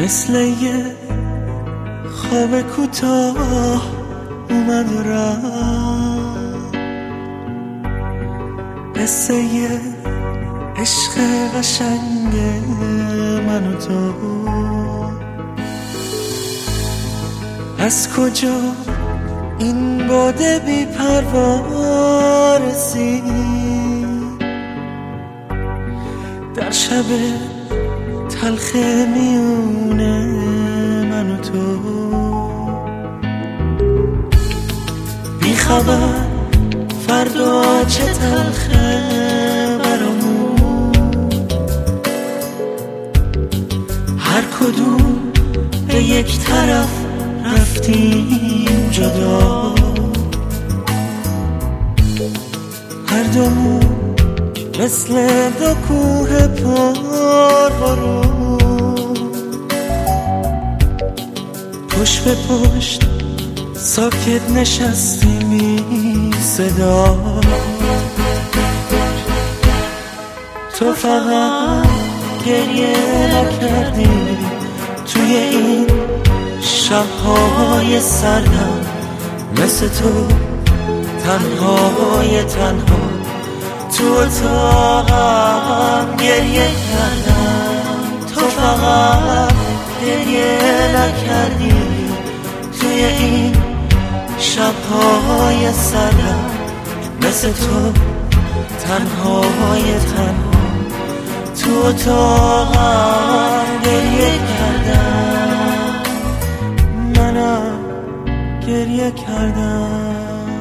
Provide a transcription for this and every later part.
مثل یه خواب کوتاه اومد و رفت، قصه یه عشق قشنگ من و تو. از کجا این باد بی پروا رسید در شب تلخ میونه من و تو؟ بی خبر فردا چه تلخه برامون، هر کدوم به یک طرف رفتیم جدا، هر دومون مثل دو کوه پربارون، پشت به پشت ساکت نشستیم بی صدا. تو فقط گریه نکردی توی این شب‌های سردم، مثل تو تنهای تنها تو اتاقم گریه کردم. تو فقط گریه نکردی توی این شب‌های سردم، مثل تو تنهای تنها تو اتاقم گریه کردم. منم گریه کردم.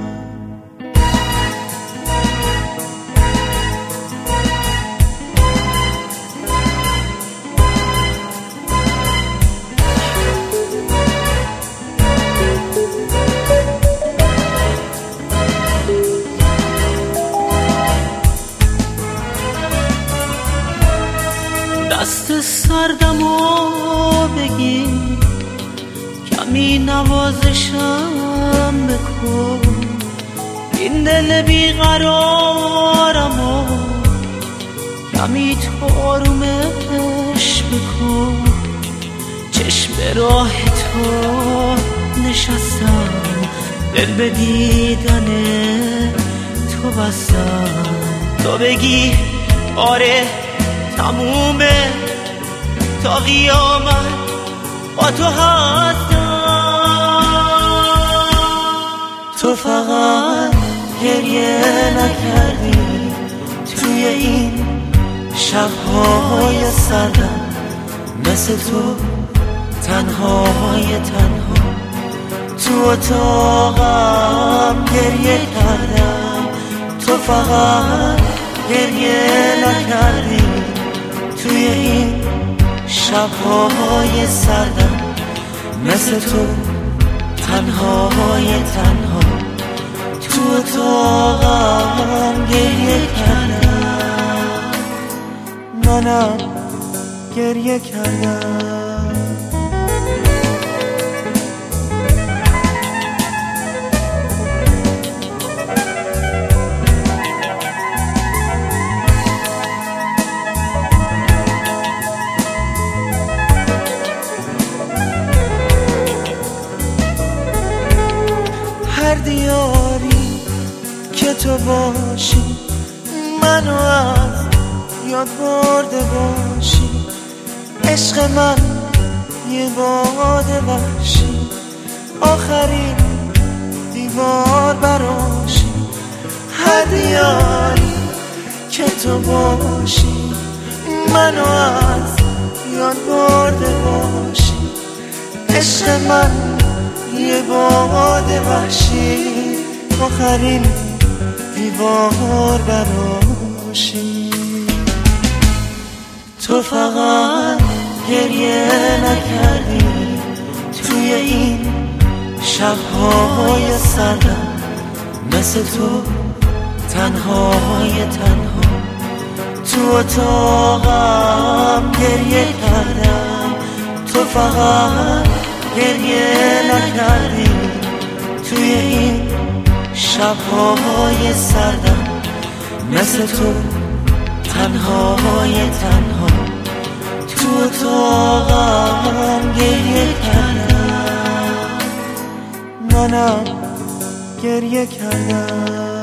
دست سردمو بگیر، کمی نوازشم بکن، این دل بیقرارمو کمی تو آرومش بکن. چشم به راه تو نشستم، دل به دیدن تو بستم. تو بگی آره تمومه، تا قیامت با تو هستم. تو فقط گریه نکردی توی این شب‌های سردم، مثل تو تنهای تنها تو اتاقم گریه کردم. تو فقط گریه نکردی توی این شب‌های سردم، مثل تو تنهای تنها تو اتاقم گریه کردم. منم گریه کردم. هر دیاری که تو باشی، منو از یاد برده باشی، عشق من یه باد وحشی، آخرین دیوار براشی. هر دیاری که تو باشی، منو از یاد برده باشی، عشق من یه باد وحشی، آخرین دیوار براشی. تو فقط گریه نکردی توی این شب‌های سردم، مثل تو تنهای تنها تو اتاقم گریه کردم. تو فقط گریه نکردی توی این شب‌های سردم، مثل تو تنهای تنها تو اتاقم منم گریه کردم.